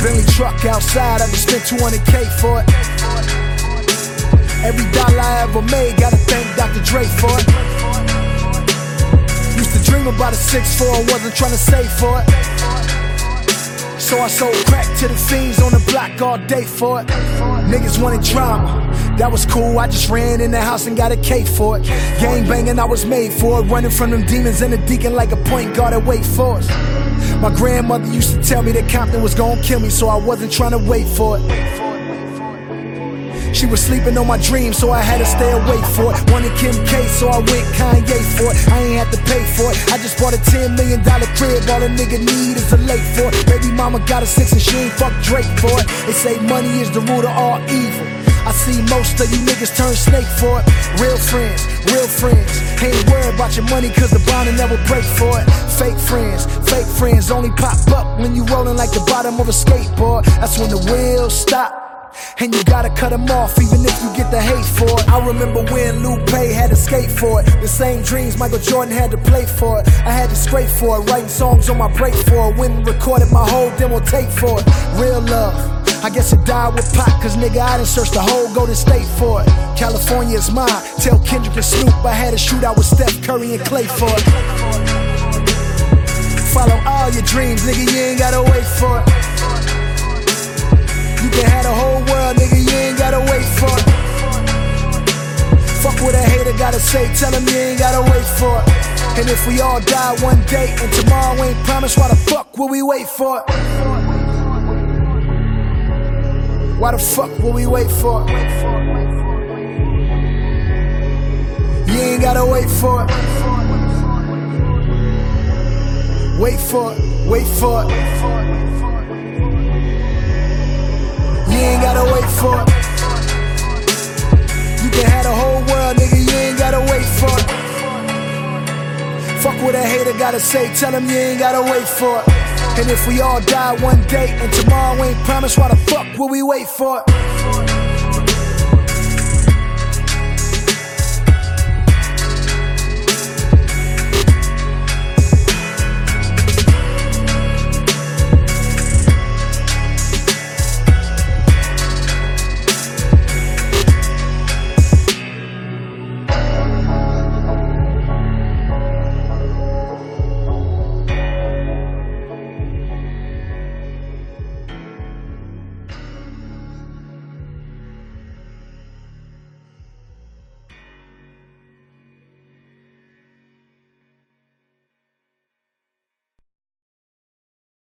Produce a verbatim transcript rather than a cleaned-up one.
Bentley truck outside, I just spent two hundred K for it. Every dollar I ever made, gotta thank Doctor Dre for it. Used to dream about a six four, wasn't trying to save for it. So I sold crack to the fiends on the block all day for it. Niggas wanted drama, that was cool, I just ran in the house and got a cake for it. Gang banging, I was made for it. Running from them demons and the deacon like a point guard at Wake Forest. My grandmother used to tell me that Compton was gonna kill me, so I wasn't trying to wait for it. She was sleeping on my dreams, so I had to stay awake for it. Wanted Kim K, so I went Kanye for it. I ain't had to pay for it, I just bought a ten million dollar crib. All a nigga need is a lake for it. Baby mama got a six and she ain't fuck Drake for it. They say money is the root of all evil. I see most of you niggas turn snake for it. Real friends, real friends, ain't worried about your money cause the bond will never break for it. Fake friends, fake friends only pop up when you rolling like the bottom of a skateboard. That's when the wheels stop and you gotta cut them off even if you get the hate for it. I remember when Lupe had to skate for it. The same dreams Michael Jordan had to play for it. I had to scrape for it, writing songs on my break for it. Went and recorded my whole demo tape for it. Real love, I guess it died with Pac, cause nigga I done searched the whole Golden State for it. California is mine, tell Kendrick and Snoop I had a shootout with Steph Curry and Clay for it. Follow all your dreams, nigga, you ain't gotta wait for it. You can have the whole world, nigga, you ain't gotta wait for it. Fuck what a hater gotta say, tell him you ain't gotta wait for it. And if we all die one day and tomorrow ain't promised, why the fuck will we wait for it? Why the fuck will we wait for it? You ain't gotta wait for it. Wait for it, wait for it. You ain't gotta wait for it. You can have the whole world, nigga, you ain't gotta wait for it. Fuck what a hater gotta say, tell him you ain't gotta wait for it. And if we all die one day and tomorrow ain't promised, why the fuck will we wait for it?